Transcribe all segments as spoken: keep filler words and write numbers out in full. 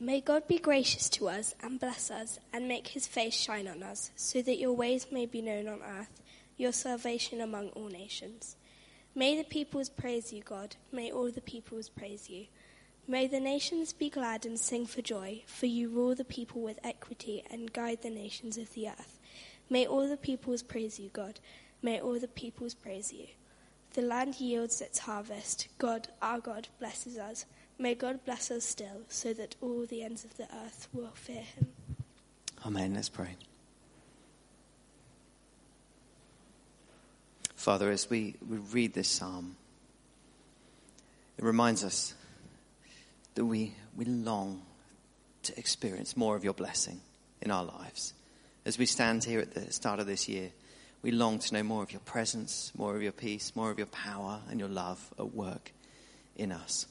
May God be gracious to us and bless us and make his face shine on us, so that your ways may be known on earth, your salvation among all nations. May the peoples praise you, God. May all the peoples praise you. May the nations be glad and sing for joy, for you rule the people with equity and guide the nations of the earth. May all the peoples praise you, God. May all the peoples praise you. The land yields its harvest. God, our God, blesses us. May God bless us still, so that all the ends of the earth will fear him. Amen. Let's pray. Father, as we, we read this psalm, it reminds us that we, we long to experience more of your blessing in our lives. As we stand here at the start of this year, we long to know more of your presence, more of your peace, more of your power and your love at work in us.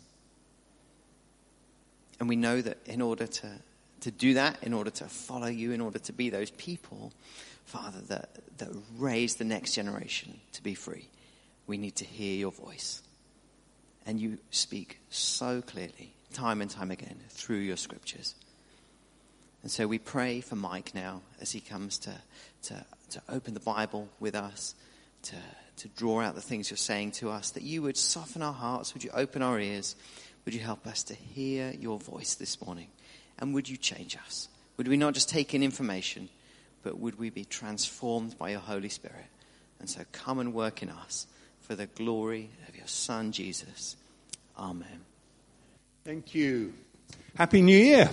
And we know that in order to, to do that, in order to follow you, in order to be those people, Father, that, that raise the next generation to be free, we need to hear your voice. And you speak so clearly, time and time again, through your scriptures. And so we pray for Mike now as he comes to, to, to open the Bible with us, to, to draw out the things you're saying to us, that you would soften our hearts, would you open our ears, would you help us to hear your voice this morning? And would you change us? Would we not just take in information, but would we be transformed by your Holy Spirit? And so come and work in us for the glory of your Son, Jesus. Amen. Thank you. Happy New Year.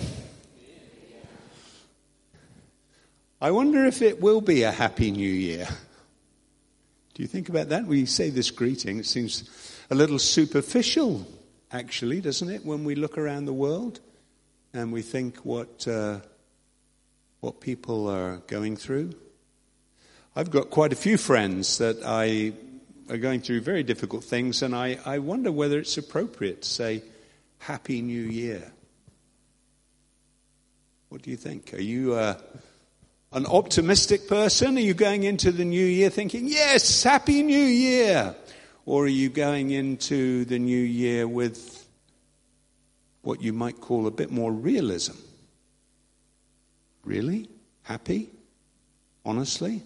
I wonder if it will be a Happy New Year. Do you think about that? We say this greeting, it seems a little superficial, actually, doesn't it, when we look around the world and we think what uh, what people are going through. I've got quite a few friends that I are going through very difficult things, and I, I wonder whether it's appropriate to say, Happy New Year. What do you think? Are you uh, an optimistic person? Are you going into the new year thinking, yes, Happy New Year? Or are you going into the new year with what you might call a bit more realism? Really? Happy? Honestly?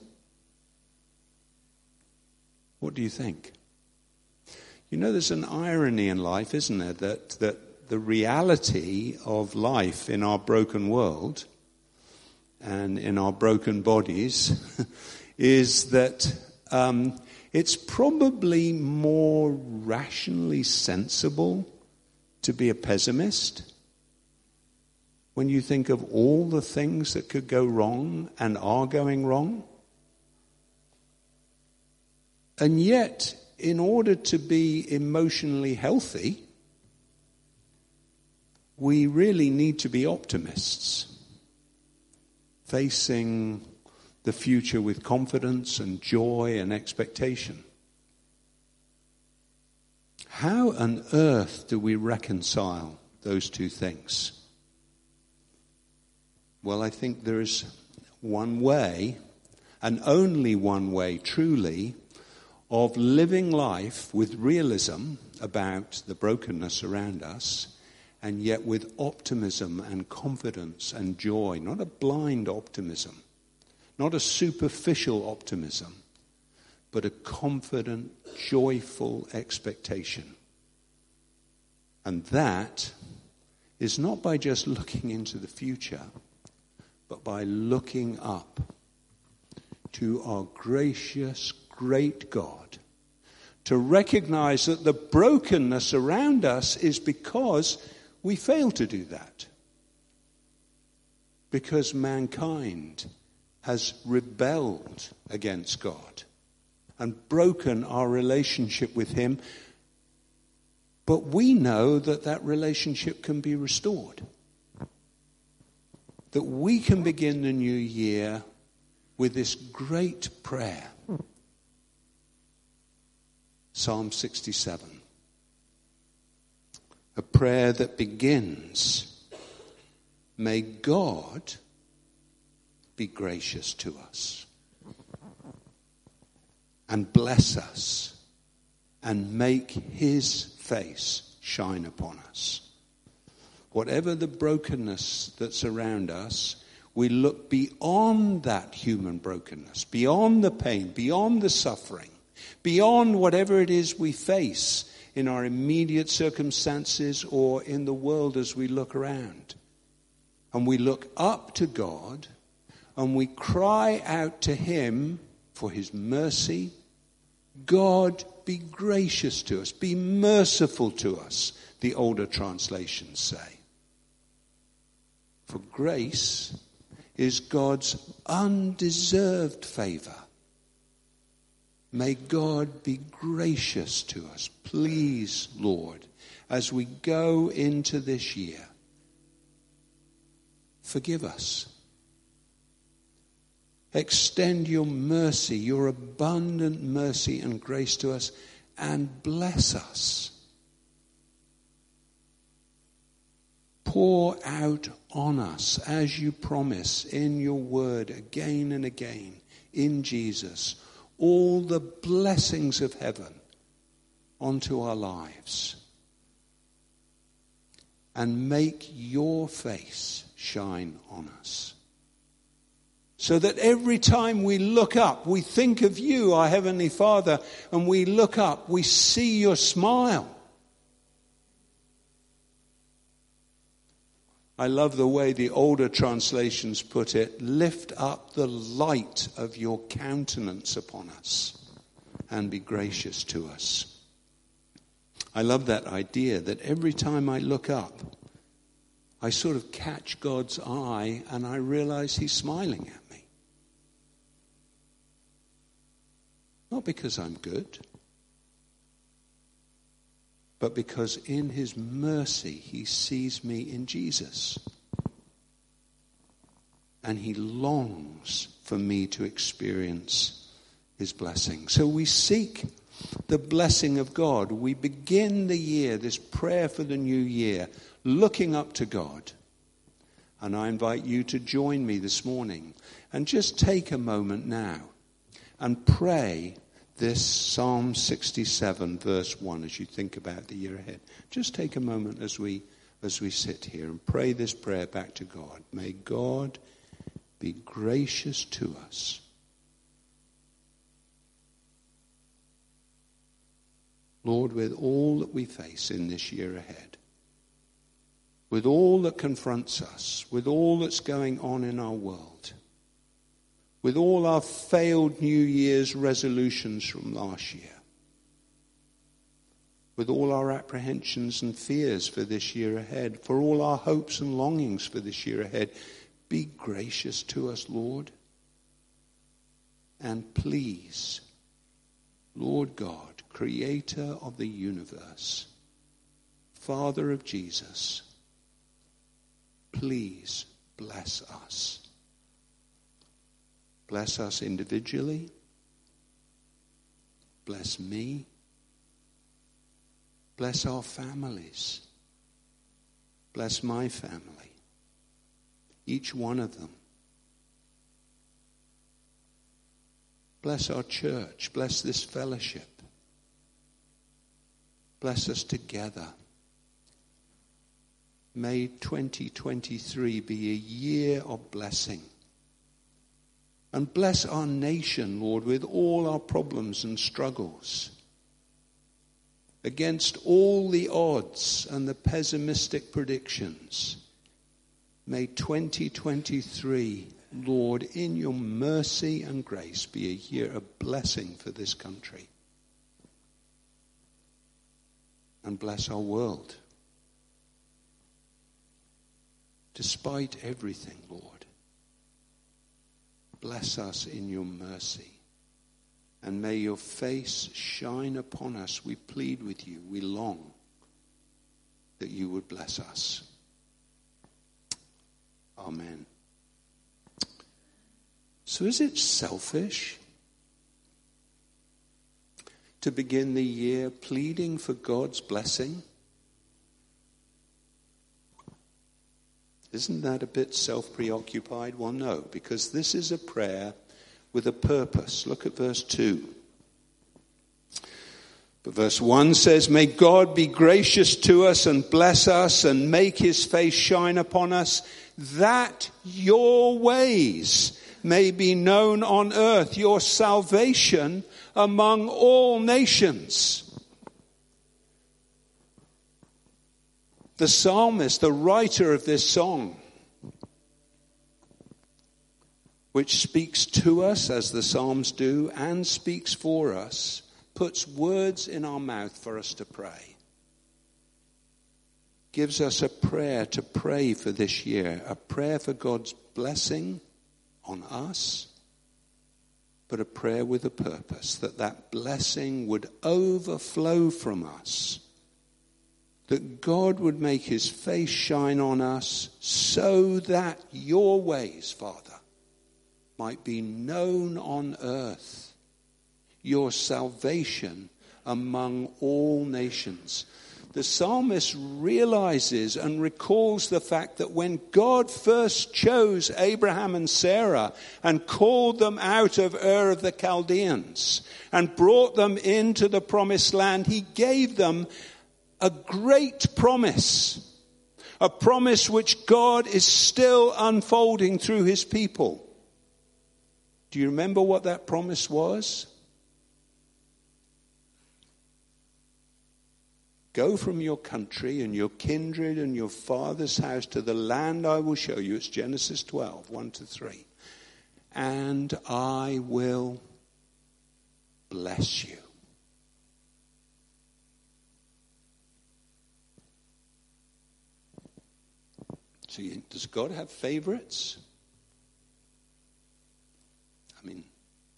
What do you think? You know, there's an irony in life, isn't there, that, that the reality of life in our broken world and in our broken bodies is that um, it's probably more rationally sensible to be a pessimist when you think of all the things that could go wrong and are going wrong. And yet, in order to be emotionally healthy, we really need to be optimists, facing the future with confidence and joy and expectation. How on earth do we reconcile those two things? Well, I think there is one way, and only one way, truly, of living life with realism about the brokenness around us, and yet with optimism and confidence and joy, not a blind optimism, not a superficial optimism, but a confident, joyful expectation. And that is not by just looking into the future, but by looking up to our gracious, great God, to recognize that the brokenness around us is because we fail to do that. Because mankind has rebelled against God and broken our relationship with him. But we know that that relationship can be restored. That we can begin the new year with this great prayer. Psalm sixty-seven. A prayer that begins, may God be gracious to us and bless us and make his face shine upon us. whatever the brokenness that's around us, we look beyond that human brokenness, beyond the pain, beyond the suffering, beyond whatever it is we face in our immediate circumstances or in the world as we look around. And we look up to God and we cry out to him for his mercy. God, be gracious to us, be merciful to us, the older translations say. For grace is God's undeserved favor. May God be gracious to us. Please, Lord, as we go into this year, forgive us. Extend your mercy, your abundant mercy and grace to us, and bless us. Pour out on us, as you promise in your word again and again, in Jesus, all the blessings of heaven onto our lives. And make your face shine on us. So that every time we look up, we think of you, our Heavenly Father, and we look up, we see your smile. I love the way the older translations put it, lift up the light of your countenance upon us and be gracious to us. I love that idea that every time I look up, I sort of catch God's eye and I realize he's smiling at me. Not because I'm good, but because in his mercy he sees me in Jesus. And he longs for me to experience his blessing. So we seek the blessing of God. We begin the year, this prayer for the new year, looking up to God. And I invite you to join me this morning and just take a moment now and pray this Psalm sixty-seven verse one as you think about the year ahead. Just take a moment as we as we sit here and pray this prayer back to God. May God be gracious to us. Lord, with all that we face in this year ahead, with all that confronts us, with all that's going on in our world, with all our failed New Year's resolutions from last year, with all our apprehensions and fears for this year ahead, for all our hopes and longings for this year ahead, be gracious to us, Lord. And please, Lord God, creator of the universe, Father of Jesus, please bless us. Bless us individually. Bless me. Bless our families. Bless my family. Each one of them. Bless our church. Bless this fellowship. Bless us together. May twenty twenty-three be a year of blessing. And bless our nation, Lord, with all our problems and struggles. Against all the odds and the pessimistic predictions, may twenty twenty-three, Lord, in your mercy and grace, be a year of blessing for this country. And bless our world. Despite everything, Lord, bless us in your mercy. And may your face shine upon us. We plead with you. We long that you would bless us. Amen. So is it selfish to begin the year pleading for God's blessing? Isn't that a bit self-preoccupied? Well, no, because this is a prayer with a purpose. Look at verse two. But verse one says, may God be gracious to us and bless us and make his face shine upon us, that your ways may be known on earth, your salvation among all nations. The psalmist, the writer of this song, which speaks to us as the Psalms do and speaks for us, puts words in our mouth for us to pray. Gives us a prayer to pray for this year, a prayer for God's blessing on us, but a prayer with a purpose, that that blessing would overflow from us, that God would make his face shine on us so that your ways, Father, might be known on earth, your salvation among all nations. The psalmist realizes and recalls the fact that when God first chose Abraham and Sarah and called them out of Ur of the Chaldeans and brought them into the promised land, he gave them a great promise, a promise which God is still unfolding through his people. Do you remember what that promise was? Go from your country and your kindred and your father's house to the land I will show you. It's Genesis twelve, one to three. And I will bless you. So does God have favorites? I mean,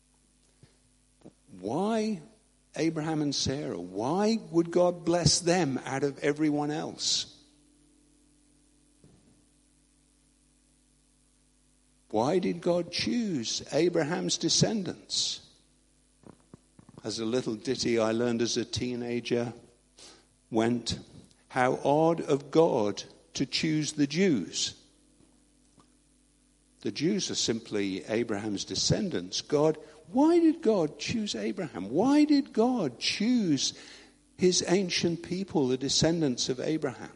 why Abraham and Sarah? Why would God bless them out of everyone else? Why did God choose Abraham's descendants? As a little ditty I learned as a teenager went, how odd of God to choose the Jews. The Jews are simply Abraham's descendants. God, why did God choose Abraham? Why did God choose his ancient people, the descendants of Abraham?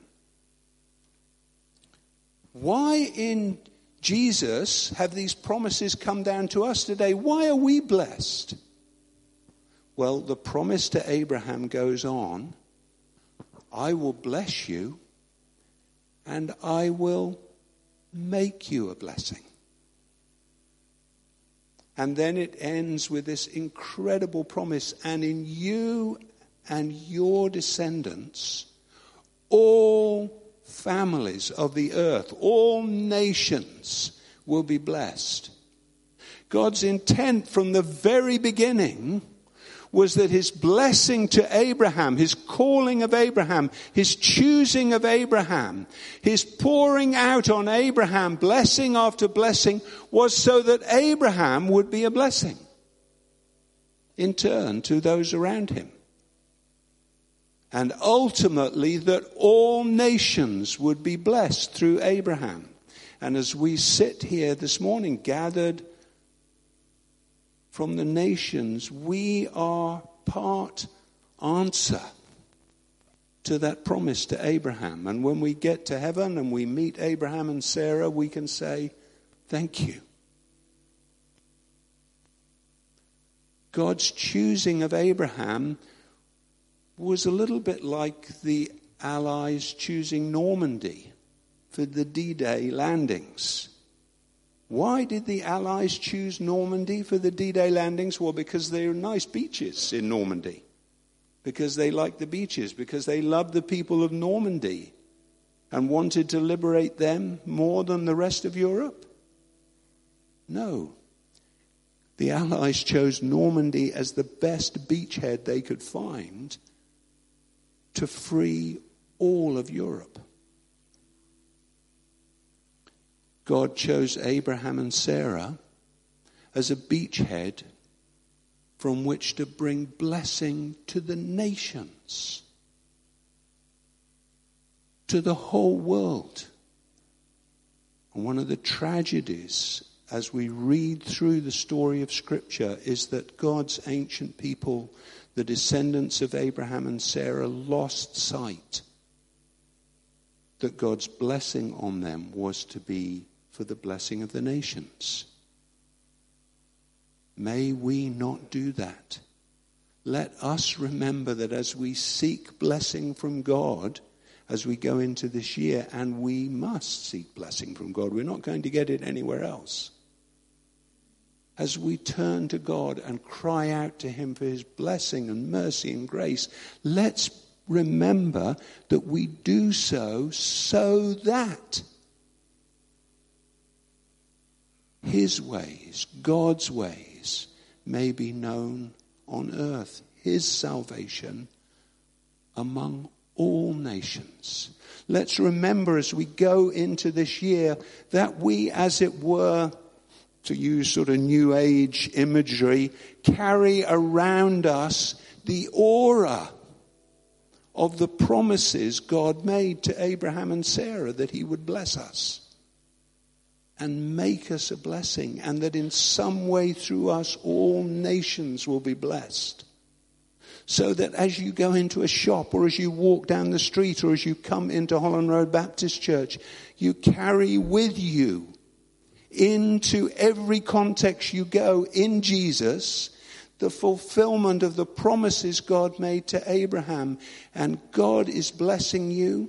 Why in Jesus have these promises come down to us today? Why are we blessed? Well, the promise to Abraham goes on, I will bless you and I will make you a blessing. And then it ends with this incredible promise, and in you and your descendants, all families of the earth, all nations will be blessed. God's intent from the very beginning was that his blessing to Abraham, his calling of Abraham, his choosing of Abraham, his pouring out on Abraham, blessing after blessing, was so that Abraham would be a blessing in turn to those around him. And ultimately that all nations would be blessed through Abraham. And as we sit here this morning, gathered from the nations, we are part answer to that promise to Abraham. And when we get to heaven and we meet Abraham and Sarah, we can say, thank you. God's choosing of Abraham was a little bit like the Allies choosing Normandy for the D-Day landings. Why did the Allies choose Normandy for the D-Day landings? Well, because there are nice beaches in Normandy. Because they liked the beaches. Because they loved the people of Normandy and wanted to liberate them more than the rest of Europe? No. The Allies chose Normandy as the best beachhead they could find to free all of Europe. God chose Abraham and Sarah as a beachhead from which to bring blessing to the nations, to the whole world. And one of the tragedies as we read through the story of Scripture is that God's ancient people, the descendants of Abraham and Sarah, lost sight that God's blessing on them was to be for the blessing of the nations. May we not do that. Let us remember that as we seek blessing from God, as we go into this year, and we must seek blessing from God. We're not going to get it anywhere else. As we turn to God and cry out to him for his blessing and mercy and grace, let's remember that we do so so that his ways, God's ways, may be known on earth. His salvation among all nations. Let's remember as we go into this year that we, as it were, to use sort of new age imagery, carry around us the aura of the promises God made to Abraham and Sarah that he would bless us and make us a blessing, and that in some way through us all nations will be blessed. So that as you go into a shop, or as you walk down the street, or as you come into Holland Road Baptist Church, you carry with you into every context you go in Jesus the fulfillment of the promises God made to Abraham. And God is blessing you,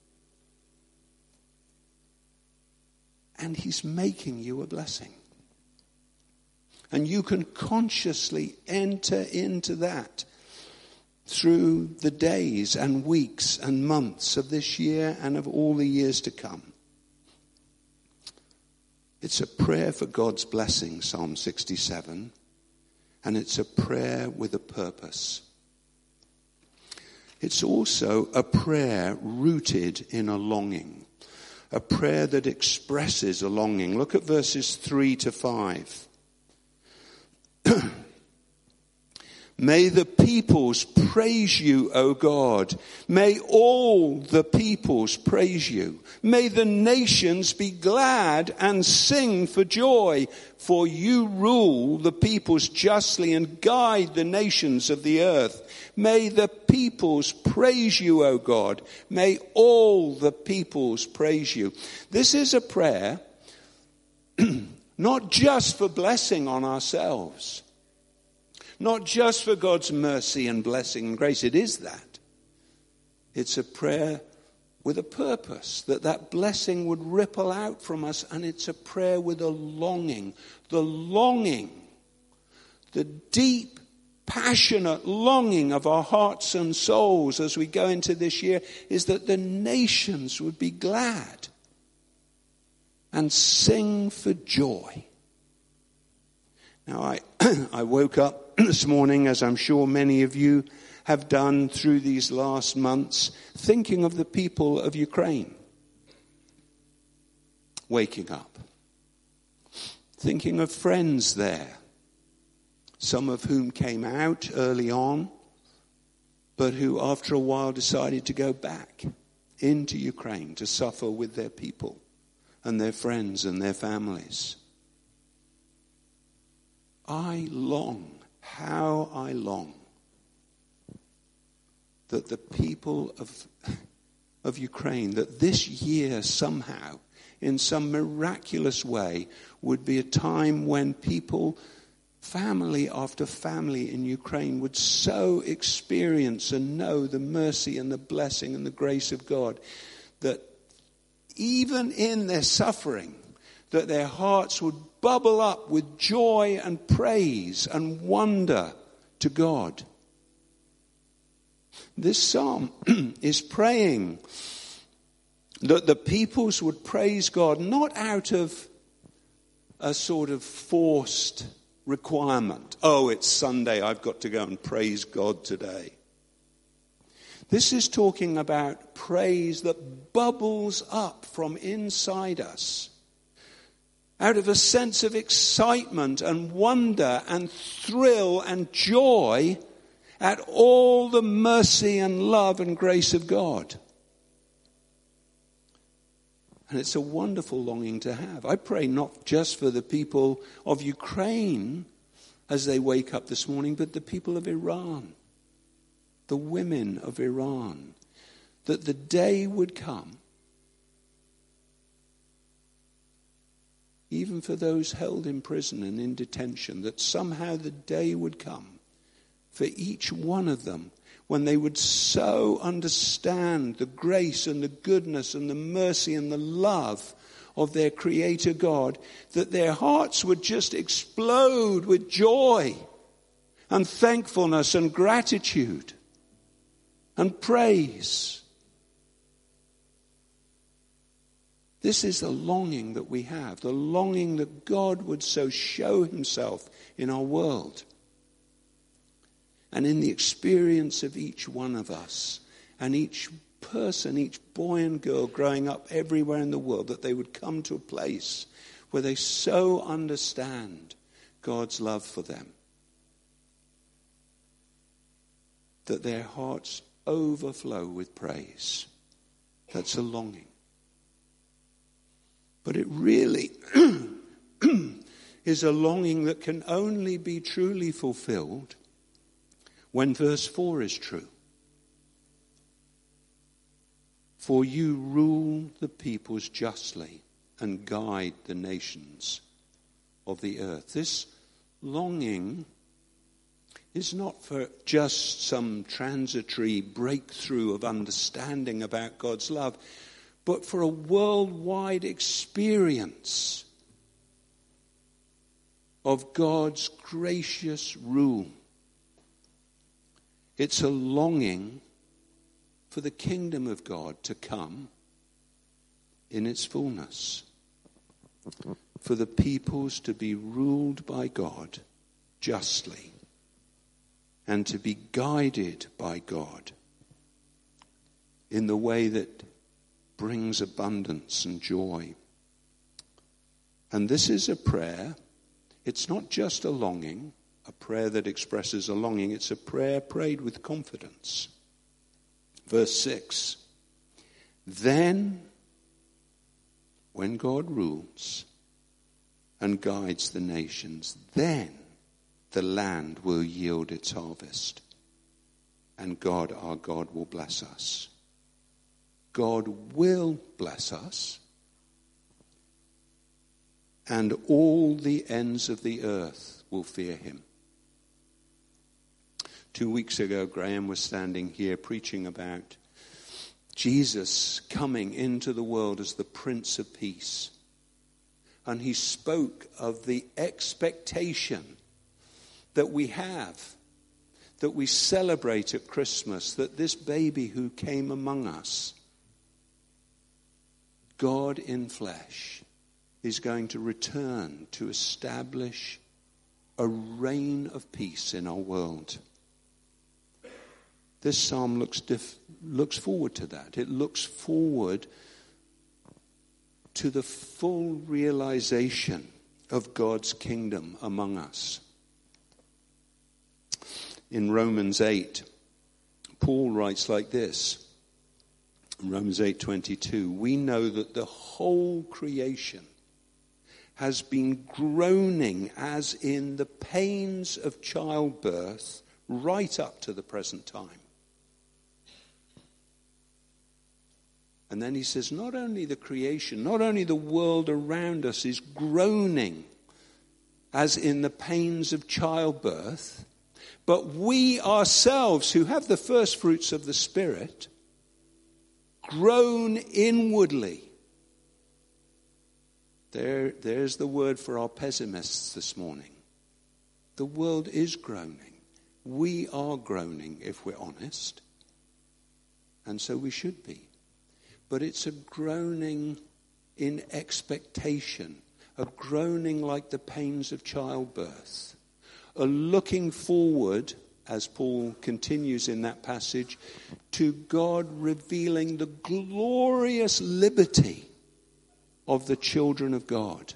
and he's making you a blessing. And you can consciously enter into that through the days and weeks and months of this year and of all the years to come. It's a prayer for God's blessing, Psalm sixty-seven, and it's a prayer with a purpose. It's also a prayer rooted in a longing, a prayer that expresses a longing. Look at verses three to five. May the peoples praise you, O God. May all the peoples praise you. May the nations be glad and sing for joy, for you rule the peoples justly and guide the nations of the earth. May the peoples praise you, O God. May all the peoples praise you. This is a prayer not just for blessing on ourselves, not just for God's mercy and blessing and grace. It is that. It's a prayer with a purpose, that that blessing would ripple out from us. And it's a prayer with a longing. The longing, the deep, passionate longing of our hearts and souls as we go into this year is that the nations would be glad and sing for joy. Now, I, I woke up this morning, as I'm sure many of you have done through these last months, thinking of the people of Ukraine. Waking up. Thinking of friends there, some of whom came out early on, but who after a while decided to go back into Ukraine to suffer with their people and their friends and their families. I long, how I long, that the people of, of Ukraine, that this year somehow, in some miraculous way, would be a time when people, family after family in Ukraine, would so experience and know the mercy and the blessing and the grace of God, that even in their suffering, that their hearts would bubble up with joy and praise and wonder to God. This psalm is praying that the peoples would praise God, not out of a sort of forced requirement. Oh, it's Sunday, I've got to go and praise God today. This is talking about praise that bubbles up from inside us, out of a sense of excitement and wonder and thrill and joy at all the mercy and love and grace of God. And it's a wonderful longing to have. I pray not just for the people of Ukraine as they wake up this morning, but the people of Iran, the women of Iran, that the day would come, even for those held in prison and in detention, that somehow the day would come for each one of them when they would so understand the grace and the goodness and the mercy and the love of their Creator God, that their hearts would just explode with joy and thankfulness and gratitude and praise. This is the longing that we have, the longing that God would so show himself in our world. And in the experience of each one of us, and each person, each boy and girl growing up everywhere in the world, that they would come to a place where they so understand God's love for them that their hearts overflow with praise. That's a longing. But it really is a longing that can only be truly fulfilled when verse four is true. For you rule the peoples justly and guide the nations of the earth. This longing is not for just some transitory breakthrough of understanding about God's love, but for a worldwide experience of God's gracious rule. It's a longing for the kingdom of God to come in its fullness, for the peoples to be ruled by God justly and to be guided by God in the way that brings abundance and joy. And this is a prayer. It's not just a longing, a prayer that expresses a longing. It's a prayer prayed with confidence. Verse six. Then, when God rules and guides the nations, then the land will yield its harvest, and God, our God, will bless us. God will bless us, and all the ends of the earth will fear him. Two weeks ago, Graham was standing here preaching about Jesus coming into the world as the Prince of Peace. And he spoke of the expectation that we have, that we celebrate at Christmas, that this baby who came among us, God in flesh, is going to return to establish a reign of peace in our world. This psalm looks diff- looks forward to that. It looks forward to the full realization of God's kingdom among us. In Romans eight, Paul writes like this. In Romans eight twenty-two, we know that the whole creation has been groaning as in the pains of childbirth right up to the present time. And then he says, not only the creation, not only the world around us is groaning as in the pains of childbirth, but we ourselves who have the first fruits of the Spirit groan inwardly. There, there's the word for our pessimists this morning. The world is groaning. We are groaning, if we're honest. And so we should be. But it's a groaning in expectation, a groaning like the pains of childbirth, a looking forward, as Paul continues in that passage, to God revealing the glorious liberty of the children of God.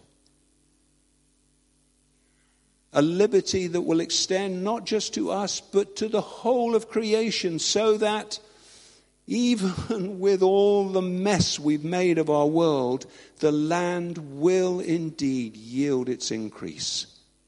A liberty that will extend not just to us, but to the whole of creation, so that even with all the mess we've made of our world, the land will indeed yield its increase.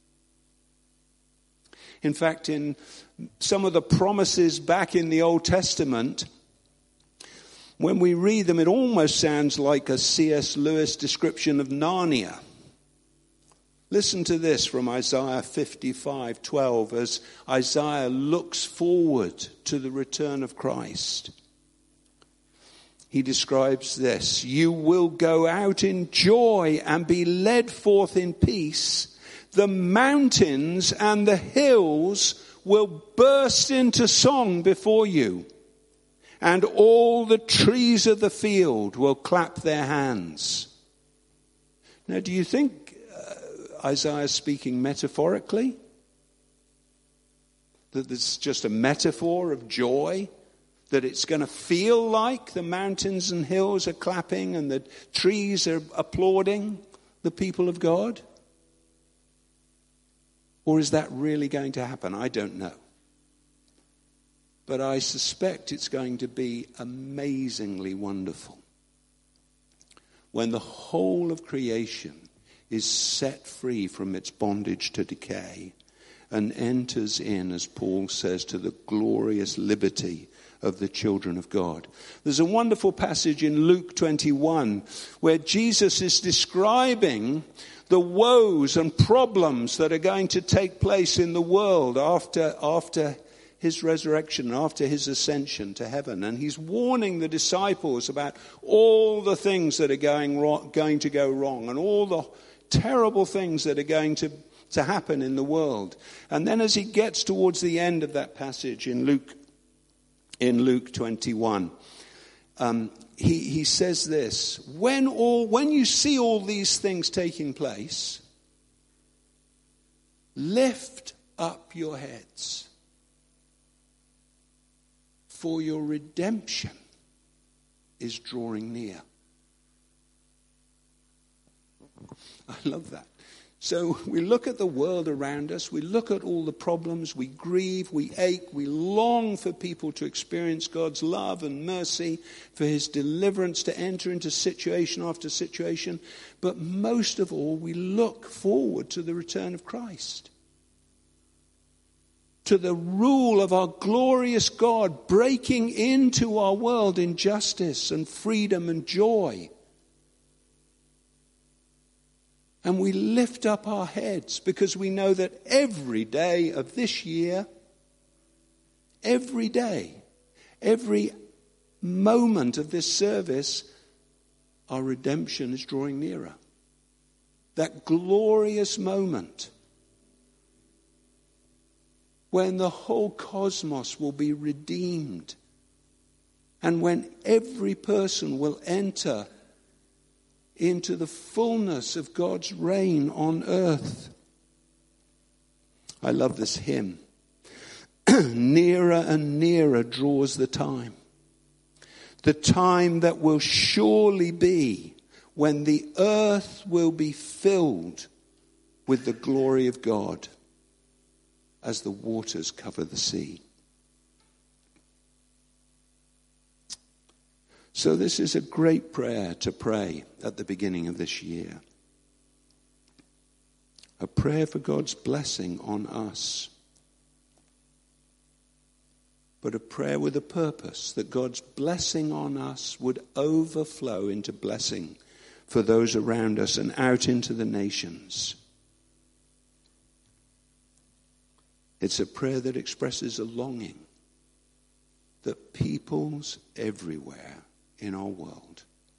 In fact, in some of the promises back in the Old Testament, when we read them, it almost sounds like a C S Lewis description of Narnia. Listen to this from Isaiah fifty-five twelve as Isaiah looks forward to the return of Christ. He describes this: "You will go out in joy and be led forth in peace. The mountains and the hills will burst into song before you, and all the trees of the field will clap their hands." Now, do you think uh, Isaiah is speaking metaphorically? That it's just a metaphor of joy? That it's going to feel like the mountains and hills are clapping and the trees are applauding the people of God? Or is that really going to happen? I don't know. But I suspect it's going to be amazingly wonderful when the whole of creation is set free from its bondage to decay and enters in, as Paul says, to the glorious liberty of the children of God. There's a wonderful passage in Luke twenty-one where Jesus is describing the woes and problems that are going to take place in the world after, after his resurrection, after his ascension to heaven. And he's warning the disciples about all the things that are going wrong, going to go wrong, and all the terrible things that are going to, to happen in the world. And then as he gets towards the end of that passage in Luke in Luke twenty-one, um, he, he says this: when all when you see all these things taking place, lift up your heads, for your redemption is drawing near. I love that. So we look at the world around us, we look at all the problems, we grieve, we ache, we long for people to experience God's love and mercy, for his deliverance to enter into situation after situation. But most of all, we look forward to the return of Christ, to the rule of our glorious God breaking into our world in justice and freedom and joy. And we lift up our heads because we know that every day of this year, every day, every moment of this service, our redemption is drawing nearer. That glorious moment when the whole cosmos will be redeemed and when every person will enter into the fullness of God's reign on earth. I love this hymn. Nearer and nearer draws the time. The time that will surely be when the earth will be filled with the glory of God as the waters cover the sea. So this is a great prayer to pray at the beginning of this year. A prayer for God's blessing on us. But a prayer with a purpose, that God's blessing on us would overflow into blessing for those around us and out into the nations. It's a prayer that expresses a longing that peoples everywhere in our world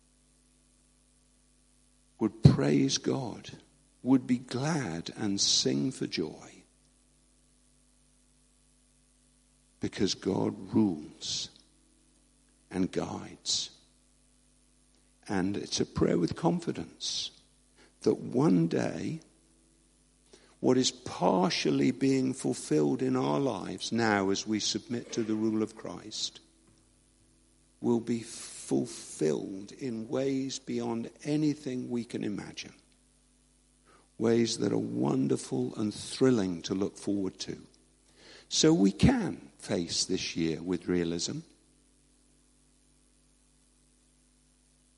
would praise God, would be glad and sing for joy, because God rules and guides. And it's a prayer with confidence that one day what is partially being fulfilled in our lives now as we submit to the rule of Christ will be fulfilled in ways beyond anything we can imagine. Ways that are wonderful and thrilling to look forward to. So we can face this year with realism.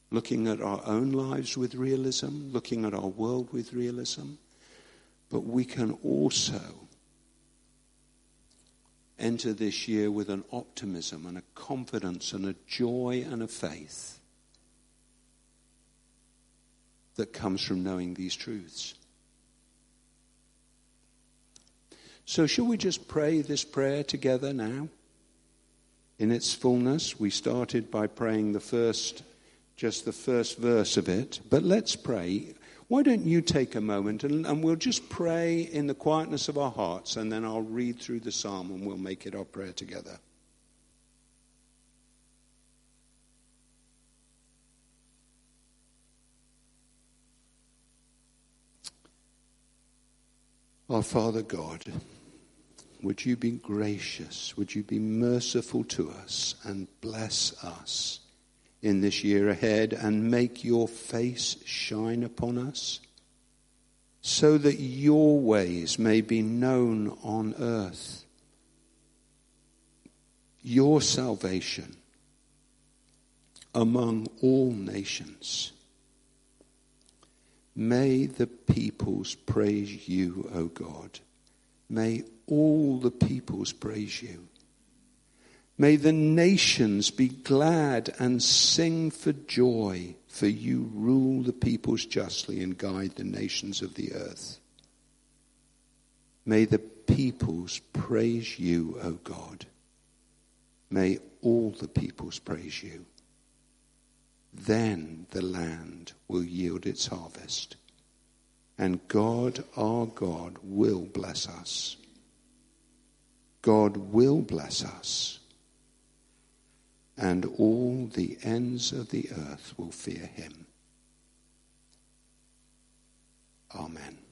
looking at our own lives with realism, looking at our world with realism, but we can also enter this year with an optimism and a confidence and a joy and a faith that comes from knowing these truths. So shall we just pray this prayer together now? In its fullness, we started by praying the first, just the first verse of it. But let's pray. Why don't you take a moment and, and we'll just pray in the quietness of our hearts, and then I'll read through the psalm and we'll make it our prayer together. Our Father God, would you be gracious, would you be merciful to us and bless us in this year ahead and make your face shine upon us so that your ways may be known on earth, your salvation among all nations. May the peoples praise you, O God. May all the peoples praise you. May the nations be glad and sing for joy, for you rule the peoples justly and guide the nations of the earth. May the peoples praise you, O God. May all the peoples praise you. Then the land will yield its harvest, and God, our God, will bless us. God will bless us, and all the ends of the earth will fear him. Amen.